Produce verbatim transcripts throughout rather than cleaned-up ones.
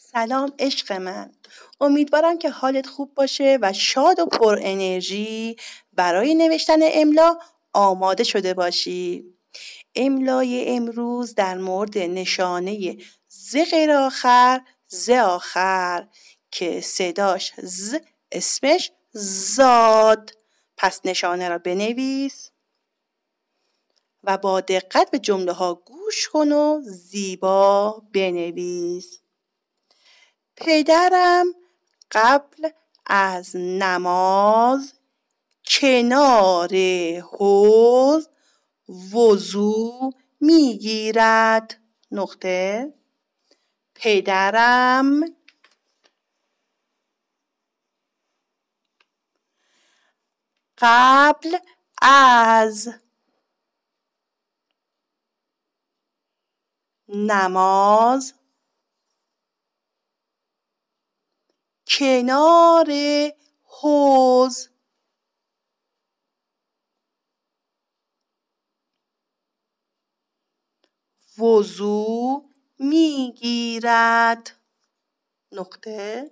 سلام عشق من. امیدوارم که حالت خوب باشه و شاد و پر انرژی برای نوشتن املا آماده شده باشی. املای امروز در مورد نشانه ز غیر آخر ز آخر که صداش ز اسمش زاد. پس نشانه را بنویس و با دقت به جمله ها گوش کن و زیبا بنویس. پدرم قبل از نماز کنار حوض وضو میگیرد. نقطه. پدرم قبل از نماز کنار حوض وضو میگیرد. نقطه.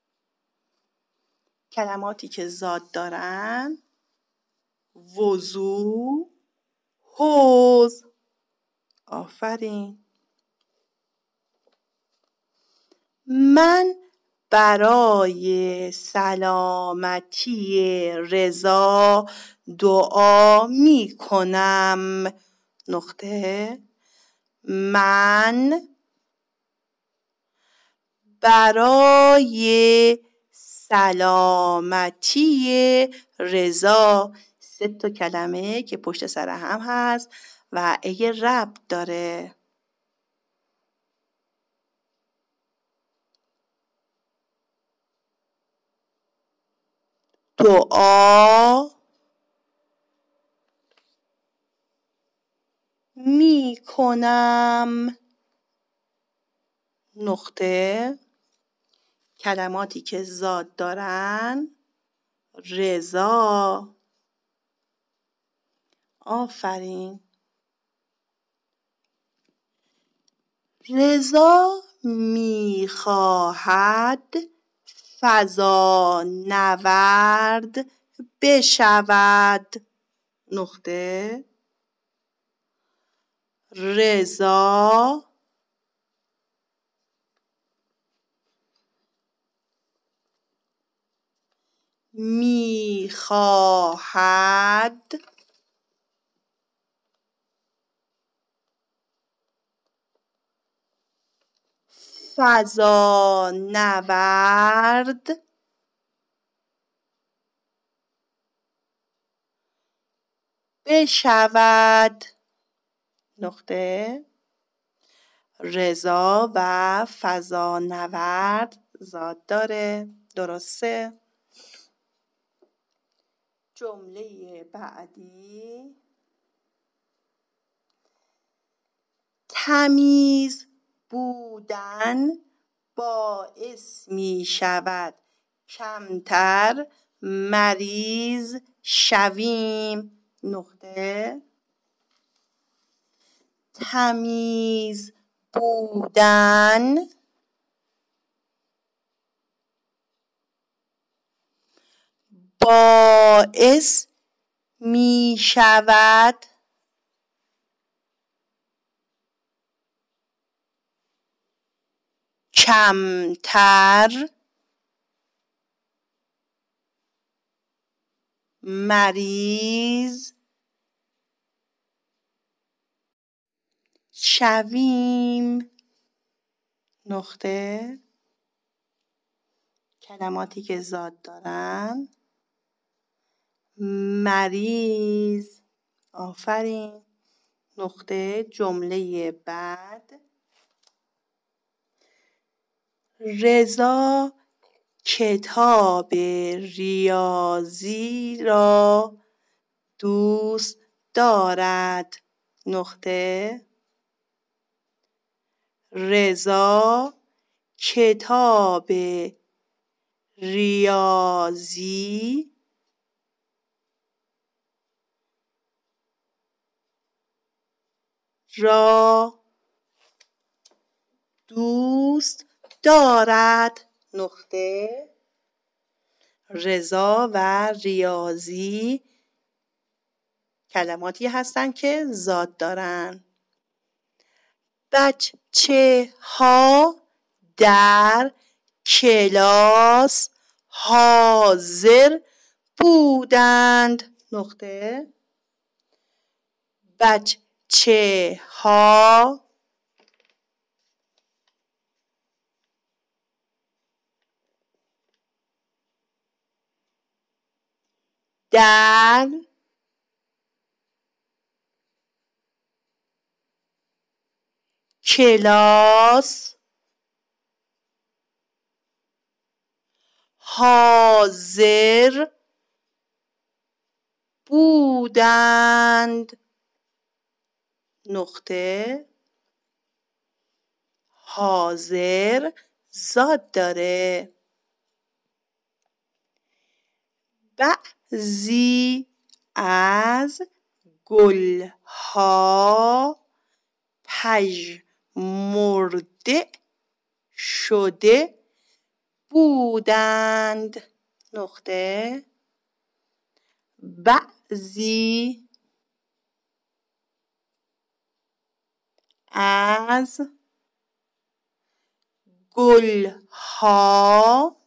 کلماتی که زاد دارن: وضو، حوض. آفرین. من برای سلامتی رضا دعا می کنم. نقطه. من برای سلامتی رضا. سه تا کلمه که پشت سر هم هست و ای ربط داره. دعا می کنم. نقطه. کلماتی که زاد دارن: رضا. آفرین. رضا می خواهد فضانورد بشود. نقطه. رضا می خواهد فضانورد بشود. نقطه. رضا و فضانورد زاد داره. درسته. جمله بعدی: تمیز بودن باعث می شود کمتر مریض شویم. نقطه. تمیز بودن باعث می شود کمتر مریض شویم. نقطه. کلماتی که زاد دارن: مریض. آفرین. نقطه. جمله بعد: رضا کتاب ریاضی را دوست دارد. نقطه. رضا کتاب ریاضی را دوست دارد نقطه. رضا و ریاضی کلماتی هستند که ضاد دارن. بچه ها در کلاس حاضر بودند نقطه. بچه ها در کلاس حاضر بودند نقطه. حاضر ضاد داره. بعضی از گلها پژمرده شده بودند نقطه. بعضی از گلها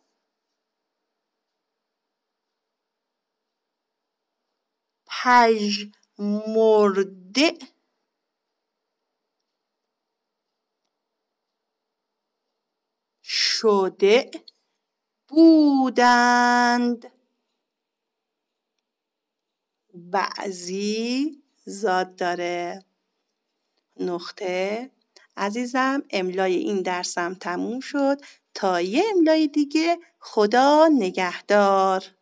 پژمرده شده بودند. بعضی ضاد داره نقطه. عزیزم املای این درسم تموم شد. تا یه املای دیگه خدا نگهدار.